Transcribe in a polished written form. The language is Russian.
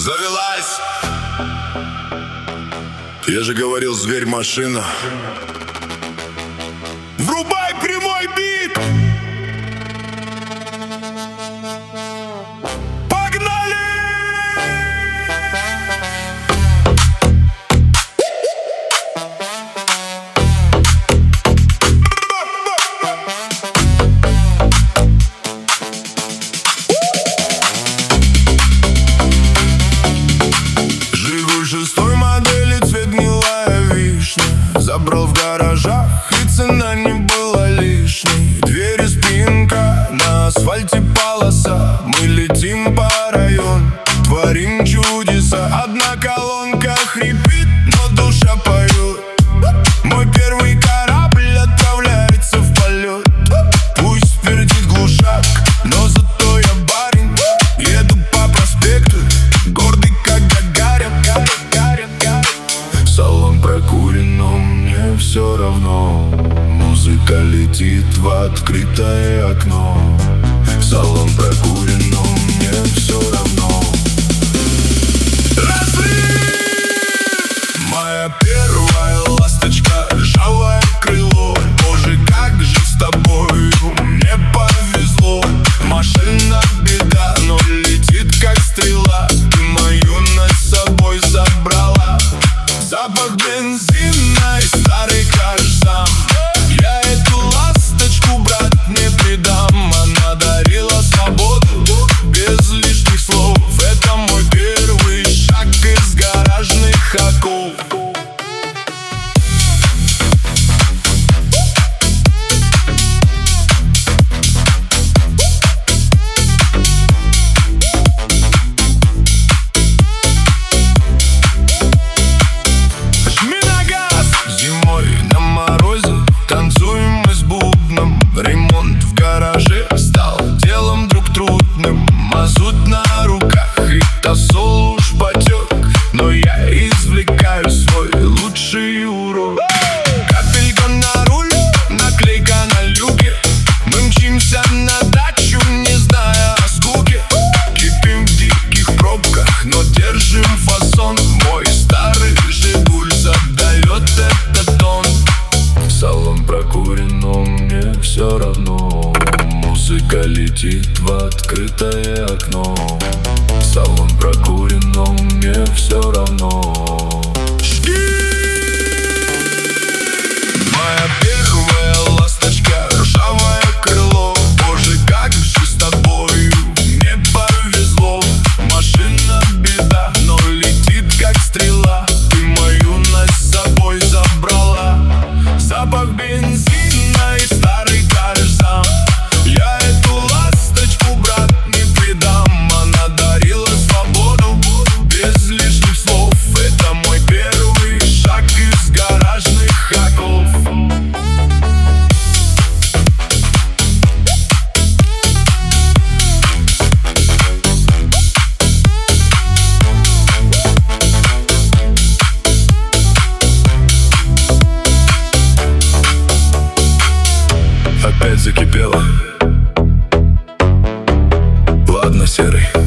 Завелась. Я же говорил, зверь-машина. Врубай прямой бит. Погнали! Жигуль шестой модели, цвет гнилая вишня. Забрал в гаражах, и цена не была лишней. Двери, спинка, на асфальте полоса. Мы летим по району, творим чудеса. Одна колонка хрипит, но душа поет. Мой первый корабль отправляется в полет. Пусть пердит глушак, но зато я барин. Еду по проспекту, гордый как Гагарин. Салон прокурен, но мне все равно. Музыка летит в открытое окно. Салон прокурен, но мне все равно. Разрыв! Моя первая ласточка, ржавое крыло. Боже, как же с тобою мне повезло. Машина беда, но летит как стрела. Ты мою с собой забрала. Запах бензина и старый кожзам. Я эту ласточку, брат, не предам. Она дарила свободу без лишних слов. Это мой первый шаг из гаражных оков. Ремонт в гараже стал делом друг трудным. Мазут на руках и тосол уж потек. Но я извлекаю свой лучший урок. Капелька на руле, наклейка на люке. Мы мчимся на дачу, не зная о скуке. Кипим в диких пробках, но держим фасон. Мой старый Жигуль задает этот тон. Салон прокурен, но мне все равно. Музыка летит в открытое окно. Салон прокурен, но мне все равно. Моя первая ласточка, ржавое крыло. Боже, как же с тобою мне повезло. Машина беда, но летит как стрела. Ты мою с собой забрала. Запах бензина и старый кожзам. Я эту ласточку, брат, не предам. Она дарила свободу без лишних слов. Это мой первый шаг из гаражных оков. Опять закипело. Ладно, серый,